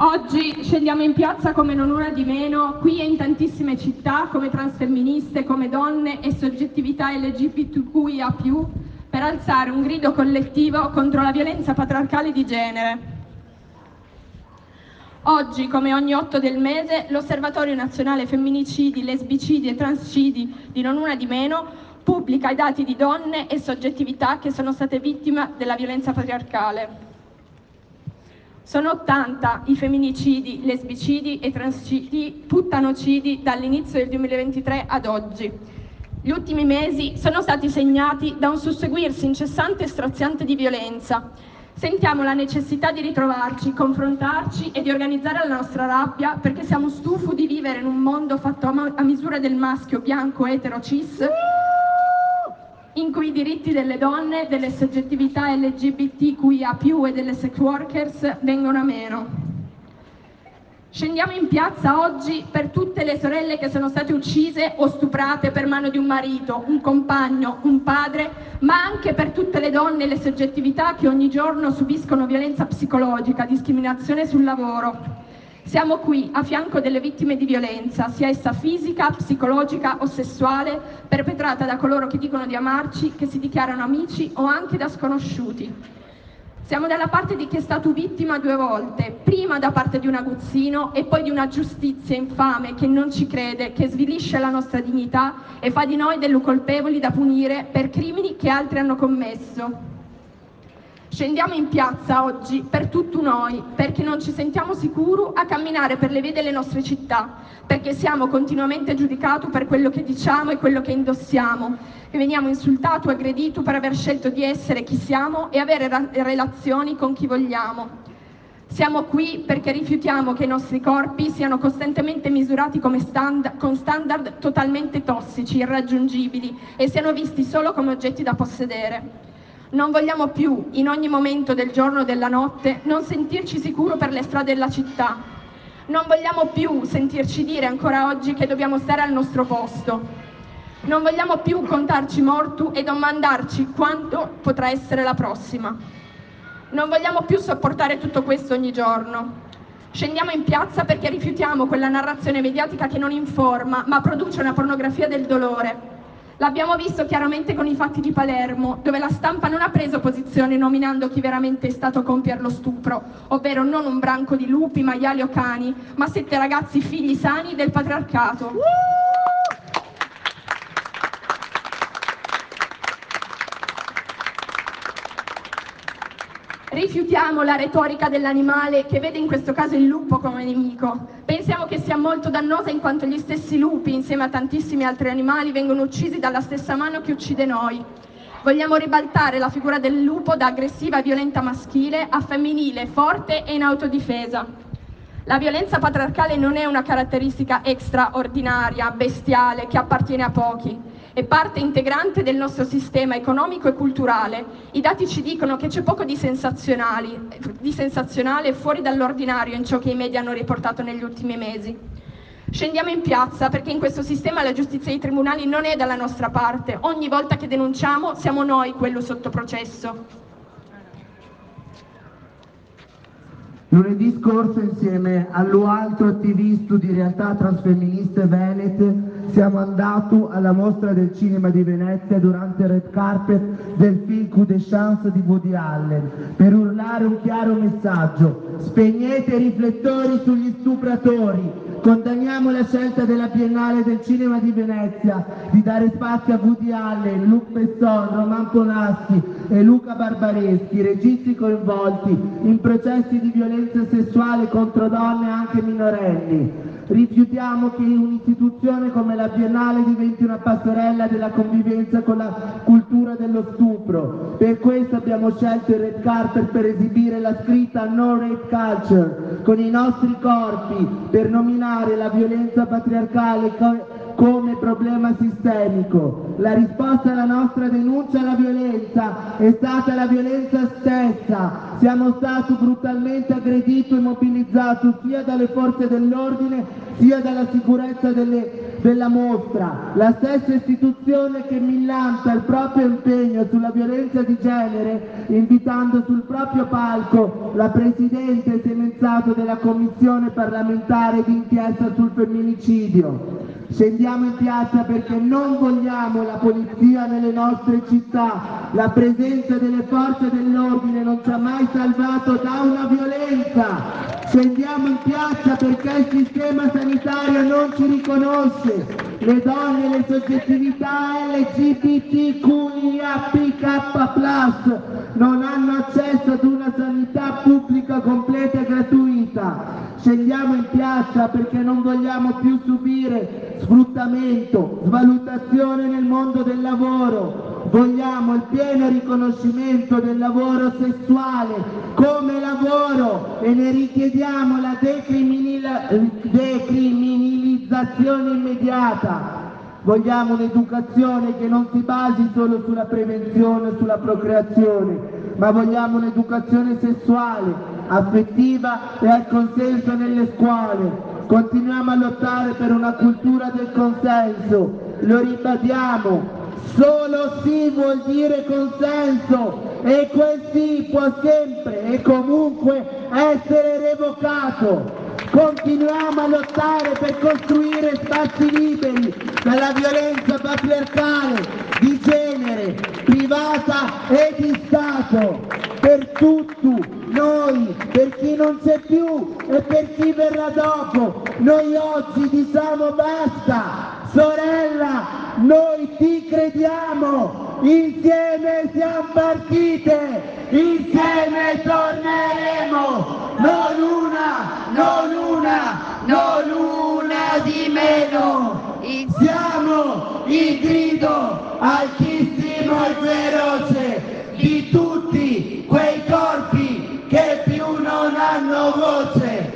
Oggi scendiamo in piazza come non una di meno, qui e in tantissime città, come transfemministe, come donne e soggettività LGBTQIA+, per alzare un grido collettivo contro la violenza patriarcale di genere. Oggi, come ogni 8 del mese, l'Osservatorio Nazionale Femminicidi, Lesbicidi e Transcidi di non una di meno pubblica i dati di donne e soggettività che sono state vittime della violenza patriarcale. Sono 80 i femminicidi, lesbicidi e transcidi, puttanocidi dall'inizio del 2023 ad oggi. Gli ultimi mesi sono stati segnati da un susseguirsi incessante e straziante di violenza. Sentiamo la necessità di ritrovarci, confrontarci e di organizzare la nostra rabbia perché siamo stufi di vivere in un mondo fatto a misura del maschio bianco etero cis, in cui i diritti delle donne, delle soggettività LGBTQIA+, e delle sex workers vengono a meno. Scendiamo in piazza oggi per tutte le sorelle che sono state uccise o stuprate per mano di un marito, un compagno, un padre, ma anche per tutte le donne e le soggettività che ogni giorno subiscono violenza psicologica, discriminazione sul lavoro. Siamo qui a fianco delle vittime di violenza, sia essa fisica, psicologica o sessuale, perpetrata da coloro che dicono di amarci, che si dichiarano amici o anche da sconosciuti. Siamo dalla parte di chi è stato vittima 2 volte, prima da parte di un aguzzino e poi di una giustizia infame che non ci crede, che svilisce la nostra dignità e fa di noi dei colpevoli da punire per crimini che altri hanno commesso. Scendiamo in piazza oggi per tutti noi, perché non ci sentiamo sicuri a camminare per le vie delle nostre città, perché siamo continuamente giudicati per quello che diciamo e quello che indossiamo, e veniamo insultati o aggrediti per aver scelto di essere chi siamo e avere relazioni con chi vogliamo. Siamo qui perché rifiutiamo che i nostri corpi siano costantemente misurati con standard totalmente tossici, irraggiungibili e siano visti solo come oggetti da possedere. Non vogliamo più, in ogni momento del giorno o della notte, non sentirci sicuri per le strade della città. Non vogliamo più sentirci dire ancora oggi che dobbiamo stare al nostro posto. Non vogliamo più contarci morti e domandarci quando potrà essere la prossima. Non vogliamo più sopportare tutto questo ogni giorno. Scendiamo in piazza perché rifiutiamo quella narrazione mediatica che non informa, ma produce una pornografia del dolore. L'abbiamo visto chiaramente con i fatti di Palermo, dove la stampa non ha preso posizione nominando chi veramente è stato a compiere lo stupro, ovvero non un branco di lupi, maiali o cani, ma 7 ragazzi figli sani del patriarcato. Rifiutiamo la retorica dell'animale che vede in questo caso il lupo come nemico. Pensiamo che sia molto dannosa in quanto gli stessi lupi, insieme a tantissimi altri animali, vengono uccisi dalla stessa mano che uccide noi. Vogliamo ribaltare la figura del lupo da aggressiva e violenta maschile a femminile, forte e in autodifesa. La violenza patriarcale non è una caratteristica straordinaria, bestiale, che appartiene a pochi. È parte integrante del nostro sistema economico e culturale. I dati ci dicono che c'è poco di sensazionale fuori dall'ordinario in ciò che i media hanno riportato negli ultimi mesi. Scendiamo in piazza perché in questo sistema la giustizia dei tribunali non è dalla nostra parte. Ogni volta che denunciamo siamo noi quello sotto processo. Lunedì scorso, insieme all'altro attivista di realtà transfemministe venete, siamo andati alla mostra del cinema di Venezia durante il red carpet del film Coup de chance di Woody Allen per urlare un chiaro messaggio: spegnete i riflettori sugli stupratori. Condanniamo la scelta della Biennale del Cinema di Venezia di dare spazio a Woody Allen, Luc Besson, Roman Polanski e Luca Barbareschi, registi coinvolti in processi di violenza sessuale contro donne anche minorenni. Rifiutiamo che un'istituzione come la Biennale diventi una passerella della convivenza con la cultura dello stupro. Per questo abbiamo scelto il red carpet per esibire la scritta No Rape Culture con i nostri corpi, per nominare la violenza patriarcale come problema sistemico. La risposta alla nostra denuncia alla violenza è stata la violenza stessa. Siamo stati brutalmente aggrediti e mobilizzati sia dalle forze dell'ordine sia dalla sicurezza delle della mostra, la stessa istituzione che millanta il proprio impegno sulla violenza di genere, invitando sul proprio palco la Presidente Semenzato della Commissione parlamentare d'inchiesta sul femminicidio. Scendiamo in piazza perché non vogliamo la polizia nelle nostre città, la presenza delle forze dell'ordine non ci ha mai salvato da una violenza. Scendiamo in piazza perché il sistema sanitario non ci riconosce, le donne e le soggettività LGBTQIAPK+ non hanno accesso ad una sanità pubblica completa e gratuita. Scendiamo in piazza perché non vogliamo più subire sfruttamento, svalutazione nel mondo del lavoro. Vogliamo il pieno riconoscimento del lavoro sessuale come lavoro e ne richiediamo la decriminalizzazione immediata. Vogliamo un'educazione che non si basi solo sulla prevenzione e sulla procreazione, ma vogliamo un'educazione sessuale, affettiva e al consenso nelle scuole. Continuiamo a lottare per una cultura del consenso, lo ribadiamo. Solo sì vuol dire consenso e quel sì può sempre e comunque essere revocato. Continuiamo a lottare per costruire spazi liberi dalla violenza patriarcale, di genere, privata e di Stato, per tutti noi, per chi non c'è più e per chi verrà dopo. Noi oggi diciamo basta. Sorella, noi ti crediamo, insieme siamo partite, insieme torneremo, non una di meno. Siamo il grido altissimo e feroce di tutti quei corpi che più non hanno voce.